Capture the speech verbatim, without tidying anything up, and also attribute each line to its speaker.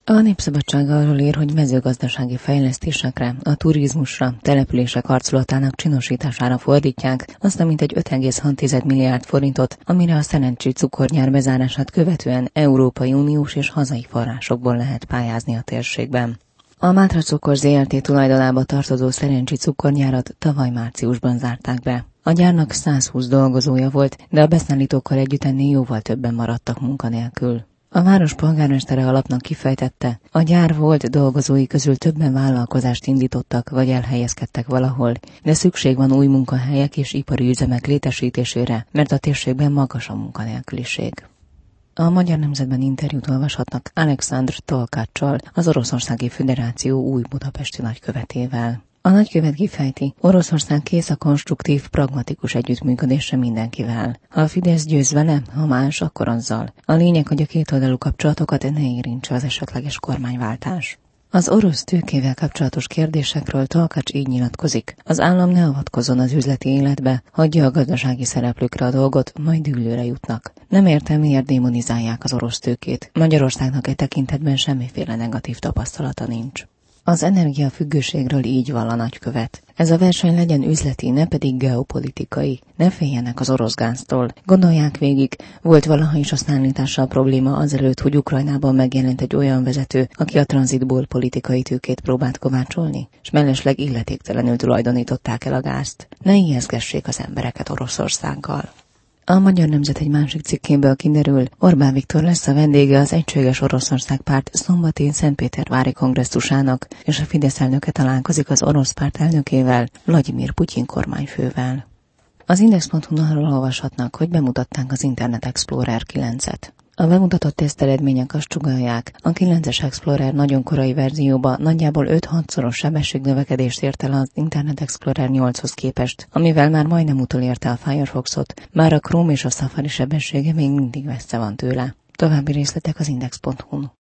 Speaker 1: A Népszabadság arról ír, hogy mezőgazdasági fejlesztésekre, a turizmusra, települések arculatának csinosítására fordítják azt a mintegy öt egész hat milliárd forintot, amire a szerencsi cukorgyár bezárását követően Európai Uniós és hazai forrásokból lehet pályázni a térségben. A Mátra Cukor zé er té tulajdonába tartozó szerencsi cukorgyárat tavaly márciusban zárták be. A gyárnak százhúsz dolgozója volt, de a beszállítókkal együtt ennél jóval többen maradtak munkanélkül. A város polgármestere alapnak kifejtette, a gyár volt dolgozói közül többen vállalkozást indítottak vagy elhelyezkedtek valahol, de szükség van új munkahelyek és ipari üzemek létesítésére, mert a térségben magas a munkanélküliség. A Magyar Nemzetben interjút olvashatnak Alexandr Tolkáccsal, az Oroszországi Föderáció új budapesti nagykövetével. A nagykövet kifejti, Oroszország kész a konstruktív, pragmatikus együttműködésre mindenkivel. Ha a Fidesz győz vele, ha más, akkor azzal. A lényeg, hogy a kétoldalú kapcsolatokat ne érintse az esetleges kormányváltás. Az orosz tőkével kapcsolatos kérdésekről Tolkács így nyilatkozik. Az állam ne avatkozzon az üzleti életbe, hagyja a gazdasági szereplőkre a dolgot, majd dűlőre jutnak. Nem értem, miért démonizálják az orosz tőkét. Magyarországnak e tekintetben semmiféle negatív tapasztalata nincs. Az energiafüggőségről így vall a nagykövet. Ez a verseny legyen üzleti, ne pedig geopolitikai. Ne féljenek az orosz gáztól. Gondolják végig, volt valaha is a szállítással probléma azelőtt, hogy Ukrajnában megjelent egy olyan vezető, aki a tranzitból politikai tőkét próbált kovácsolni, és mellesleg illetéktelenül tulajdonították el a gázt. Ne ijeszgessék az embereket Oroszországgal. A Magyar Nemzet egy másik cikkéből kiderül, Orbán Viktor lesz a vendége az Egységes Oroszország párt szombati Szentpétervári kongresszusának, és a Fidesz elnöke találkozik az orosz párt elnökével, Vladimir Putyin kormányfővel. Az index pont hu arról olvashatnak, hogy bemutatták az Internet Explorer kilencet. A bemutatott teszteredmények azt sugallják, a kilences Explorer nagyon korai verzióba nagyjából öt-hatszoros sebességnövekedést ért el az Internet Explorer nyolchoz képest, amivel már majdnem utolérte a Firefoxot, bár a Chrome és a Safari sebessége még mindig messze van tőle. További részletek az index pont hu-n.